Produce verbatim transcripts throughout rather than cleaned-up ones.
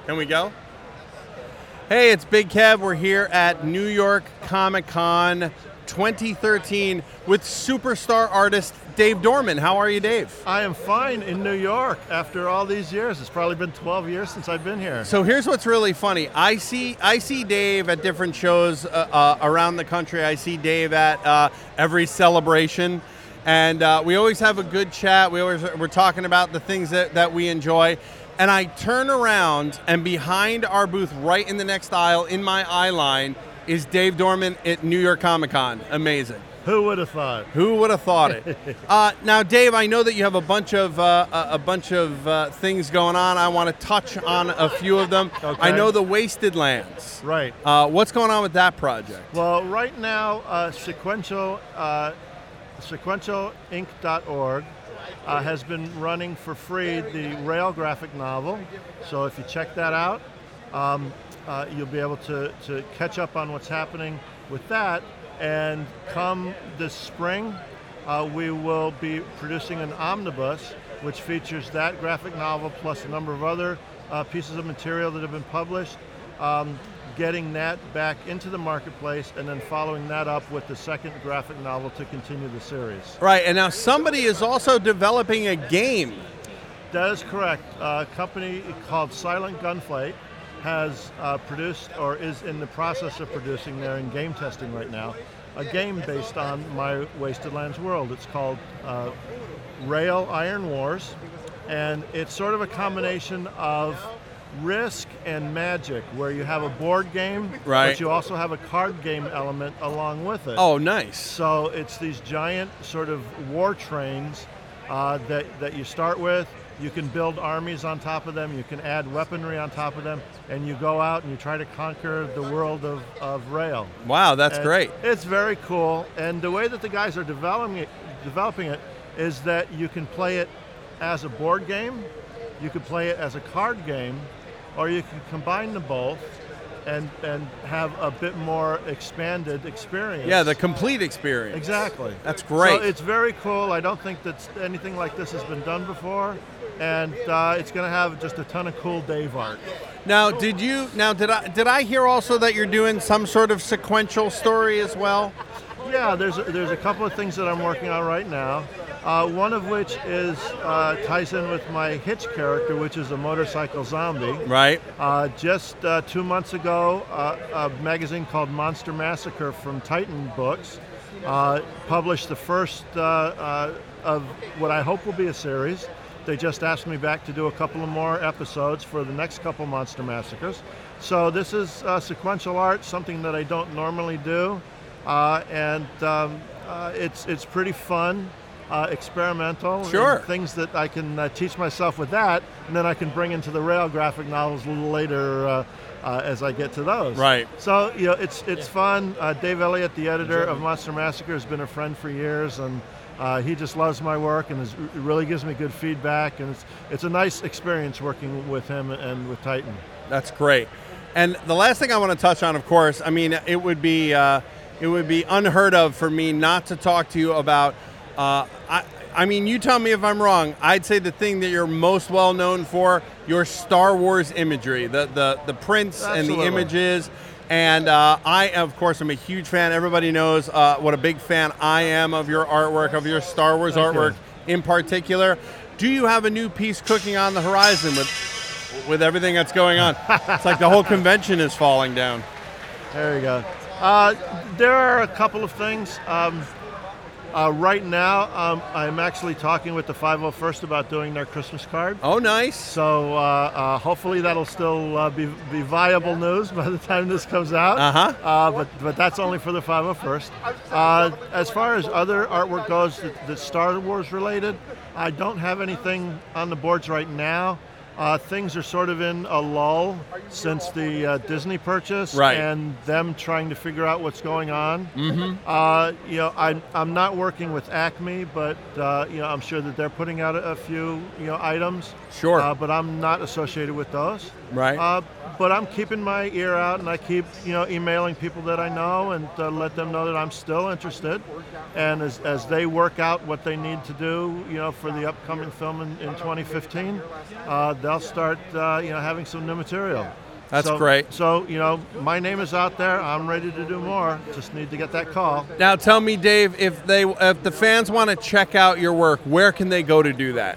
Can we go? Hey, it's Big Kev. We're here at New York Comic Con twenty thirteen with superstar artist Dave Dorman. How are you, Dave? I am fine in New York after all these years. It's probably been twelve years since I've been here. So here's what's really funny. I see I see Dave at different shows uh, uh, around the country. I see Dave at uh, every celebration. And uh, we always have a good chat. We always, we're talking about the things that, that we enjoy. And I turn around, and behind our booth, right in the next aisle, in my eye line, is Dave Dorman at New York Comic Con. Amazing. Who would have thought? Who would have thought it? uh, now, Dave, I know that you have a bunch of uh, a bunch of uh, things going on. I want to touch on a few of them. Okay. I know the Wasted Lands. Right. Uh, what's going on with that project? Well, right now, uh, Sequential, uh, sequential inc dot org uh, has been running for free the Rail graphic novel. So if you check that out, um, uh, you'll be able to, to catch up on what's happening with that. And come this spring, uh, we will be producing an omnibus which features that graphic novel plus a number of other uh, pieces of material that have been published, um, getting that back into the marketplace and then following that up with the second graphic novel to continue the series. Right, and now somebody is also developing a game. That is correct. A company called Silent Gunflate has uh, produced or is in the process of producing, they're in game testing right now, a game based on my Wasted Lands world. It's called uh, Rail Iron Wars, and it's sort of a combination of Risk and Magic, where you have a board game, right, but you also have a card game element along with it. Oh, nice. So it's these giant sort of war trains uh, that, that you start with. You can build armies on top of them, you can add weaponry on top of them, and you go out and you try to conquer the world of, of Rail. Wow, that's and great. It's very cool, and the way that the guys are developing it, developing it is that you can play it as a board game, you can play it as a card game, or you can combine them both and and have a bit more expanded experience. Yeah, the complete experience. Exactly. That's great. So it's very cool. I don't think that anything like this has been done before, and uh, it's going to have just a ton of cool Dave art. Now, did you? Now, did I? Did I hear also that you're doing some sort of sequential story as well? Yeah, there's a, there's a couple of things that I'm working on right now. Uh, one of which is uh, ties in with my Hitch character, which is a motorcycle zombie. Right. Uh, just uh, two months ago, uh, a magazine called Monster Massacre from Titan Books uh, published the first uh, uh, of what I hope will be a series. They just asked me back to do a couple of more episodes for the next couple Monster Massacres. So this is uh, sequential art, something that I don't normally do, uh, and um, uh, it's it's pretty fun. Uh, experimental, sure. And things that I can uh, teach myself with that, and then I can bring into the Rail graphic novels a little later uh, uh, as I get to those. Right. So you know, it's it's fun. Uh, Dave Elliott, the editor of Monster Massacre, has been a friend for years, and uh, he just loves my work and is, really gives me good feedback, and it's it's a nice experience working with him and with Titan. That's great. And the last thing I want to touch on, of course, I mean, it would be uh, it would be unheard of for me not to talk to you about. Uh, I, I mean, you tell me if I'm wrong. I'd say the thing that you're most well known for, your Star Wars imagery, the the, the prints Absolutely. and the images. And uh, I, of course, am a huge fan. Everybody knows uh, what a big fan I am of your artwork, of your Star Wars Thank artwork you. in particular. Do you have a new piece cooking on the horizon with with everything that's going on? It's like the whole convention is falling down. There you go. Uh, there are a couple of things. Um, Uh, right now, um, I'm actually talking with the five oh first about doing their Christmas card. Oh, nice. So uh, uh, hopefully that'll still uh, be, be viable news by the time this comes out. Uh-huh. Uh, but, but that's only for the five oh first. Uh, as far as other artwork goes that, that's Star Wars related, I don't have anything on the boards right now. Uh, things are sort of in a lull since the uh, Disney purchase, right, and them trying to figure out what's going on. Mm-hmm. Uh, you know, I'm I'm not working with Acme, but uh, you know, I'm sure that they're putting out a, a few you know items. Sure. Uh, but I'm not associated with those. Right. Uh, but I'm keeping my ear out, and I keep, you know, emailing people that I know and uh, let them know that I'm still interested. And as, as they work out what they need to do, you know, for the upcoming film in, in twenty fifteen, uh, they'll start, uh, you know, having some new material. That's so, great. So, you know, my name is out there. I'm ready to do more. Just need to get that call. Now, tell me, Dave, if they, if the fans want to check out your work, where can they go to do that?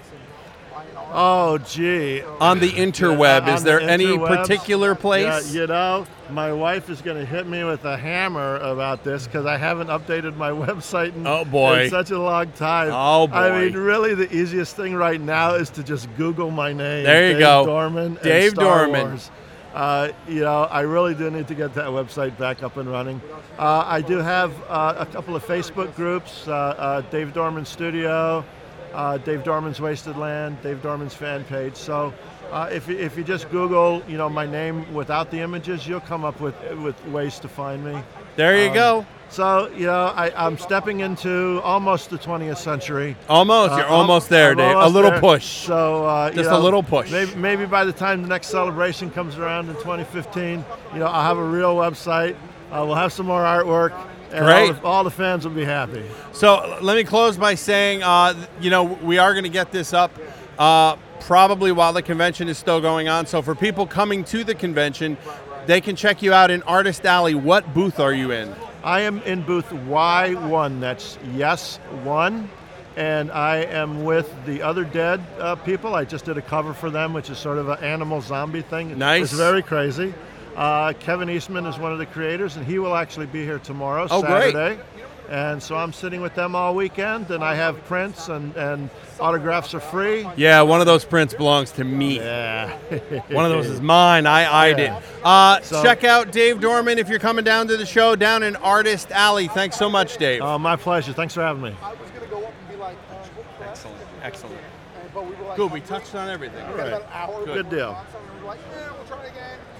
Oh, gee. On the interweb, Yeah, is on there the any interwebs. particular place? Yeah, you know, my wife is going to hit me with a hammer about this because I haven't updated my website in, Oh, boy. in such a long time. Oh, boy. I mean, really, the easiest thing right now is to just Google my name. There you Dave go. Dorman. Dave and Star Dorman. Wars. Uh, you know, I really do need to get that website back up and running. Uh, I do have uh, a couple of Facebook groups, uh, uh, Dave Dorman Studio, uh, Dave Dorman's Wasted Land, Dave Dorman's fan page. So uh, if, you- if you just Google, you know, my name without the images, you'll come up with, with ways to find me. There you Um, go. So, you know, I, I'm stepping into almost the twentieth century. Almost. Uh, You're al- almost there, I'm Dave. A almost little there. push. So uh, you Just a know, little push. Maybe, maybe by the time the next celebration comes around in twenty fifteen, you know, I'll have a real website. Uh, we'll have some more artwork, and Great. All, the, all the fans will be happy. So let me close by saying, uh, you know, we are going to get this up uh, probably while the convention is still going on. So for people coming to the convention, they can check you out in Artist Alley. What booth are you in? I am in booth Y one. That's Yes One. And I am with the Other Dead uh, people. I just did a cover for them, which is sort of an animal zombie thing. Nice. It's very crazy. Uh, Kevin Eastman is one of the creators, and he will actually be here tomorrow, Oh, great. Saturday. And so I'm sitting with them all weekend, and I have prints, and, and autographs are free. Yeah, one of those prints belongs to me. Yeah. One of those is mine. I eyed Yeah. it. Uh, So- check out Dave Dorman if you're coming down to the show down in Artist Alley. Thanks so much, Dave. Oh, my pleasure. Thanks for having me. I was gonna go up and be like, uh, we'll Excellent. Excellent. And, but we were like, Good. We touched on everything. we got about an hour. Good deal. So we were like, yeah, we'll try it again.